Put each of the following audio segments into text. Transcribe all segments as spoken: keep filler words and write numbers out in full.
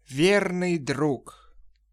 Верный друг.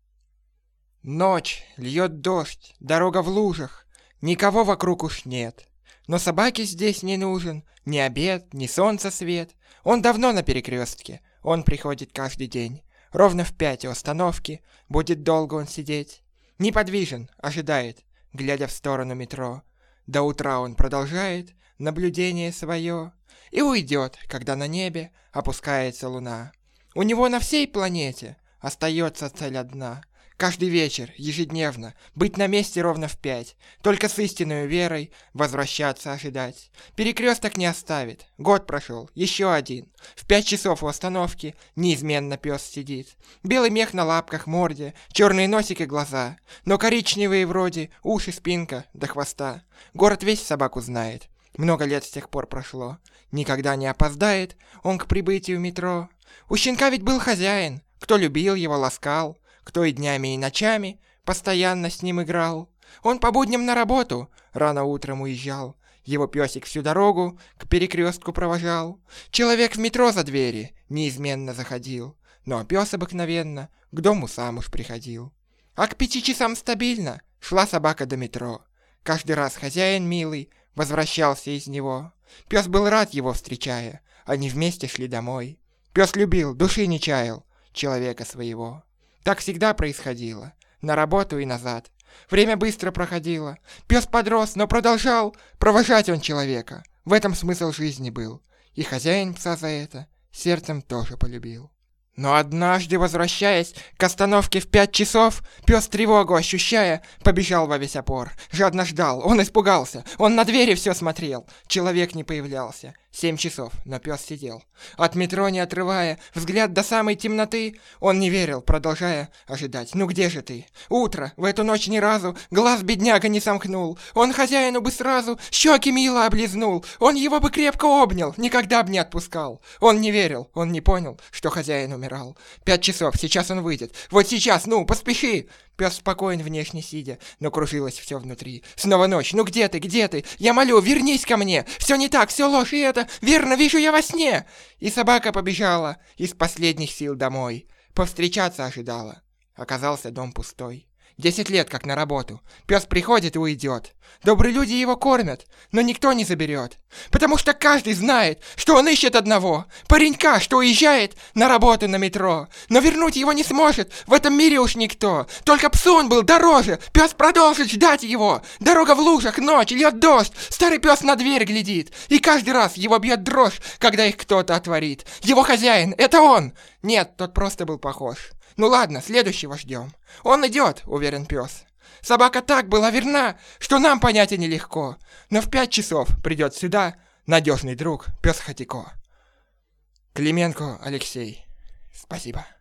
Ночь, льет дождь, дорога в лужах, никого вокруг уж нет. Но собаке здесь не нужен ни обед, ни солнца свет. Он давно на перекрестке, он приходит каждый день. Ровно в пять у остановки будет долго он сидеть. Неподвижен, ожидает, глядя в сторону метро. До утра он продолжает наблюдение свое и уйдет, когда на небе опускается луна. У него на всей планете остается цель одна — каждый вечер, ежедневно, быть на месте ровно в пять, только с истинной верой возвращаться ожидать. Перекресток не оставит, год прошел, еще один. В пять часов у остановки неизменно пес сидит. Белый мех на лапках, морде, черный носик и глаза, но коричневые вроде уши, спинка до хвоста. Город весь собаку знает, много лет с тех пор прошло. Никогда не опоздает он к прибытию метро. У щенка ведь был хозяин, кто любил его, ласкал, кто и днями, и ночами постоянно с ним играл. Он по будням на работу рано утром уезжал. Его песик всю дорогу к перекрестку провожал. Человек в метро за двери неизменно заходил, но пес обыкновенно к дому сам уж приходил. А к пяти часам стабильно шла собака до метро. Каждый раз хозяин милый возвращался из него. Пес был рад его встречая, они вместе шли домой. Пес любил, души не чаял человека своего. Так всегда происходило, на работу и назад. Время быстро проходило, пес подрос, но продолжал провожать он человека. В этом смысл жизни был, и хозяин пса за это сердцем тоже полюбил. Но однажды, возвращаясь к остановке в пять часов, пес, тревогу ощущая, побежал во весь опор. Жадно ждал, он испугался, он на двери все смотрел. Человек не появлялся. Семь часов, но пес сидел. От метро не отрывая взгляд до самой темноты, он не верил, продолжая ожидать. Ну где же ты? Утро, в эту ночь ни разу глаз бедняга не сомкнул. Он хозяину бы сразу щеки мило облизнул. Он его бы крепко обнял, никогда бы не отпускал. Он не верил, он не понял, что хозяин умирал. Пять часов, сейчас он выйдет. Вот сейчас, ну, поспеши! Пес спокоен внешне сидя, но кружилось все внутри. Снова ночь. Ну где ты, где ты? Я молю, вернись ко мне. Все не так, все ложь, и это верно вижу я во сне. И собака побежала из последних сил домой. Повстречаться ожидала. Оказался дом пустой. Десять лет как на работу. Пес приходит и уйдет. Добрые люди его кормят, но никто не заберет. Потому что каждый знает, что он ищет одного паренька, что уезжает на работу на метро. Но вернуть его не сможет в этом мире уж никто. Только псу он был дороже. Пес продолжит ждать его. Дорога в лужах, ночь, льет дождь. Старый пес на дверь глядит. И каждый раз его бьет дрожь, когда их кто-то отворит. Его хозяин, это он. Нет, тот просто был похож. Ну ладно, следующего ждем. Он идет, уверен пес. Собака так была верна, что нам понять и нелегко. Но в пять часов придет сюда надежный друг, пес Хатико. Клименко Алексей. Спасибо.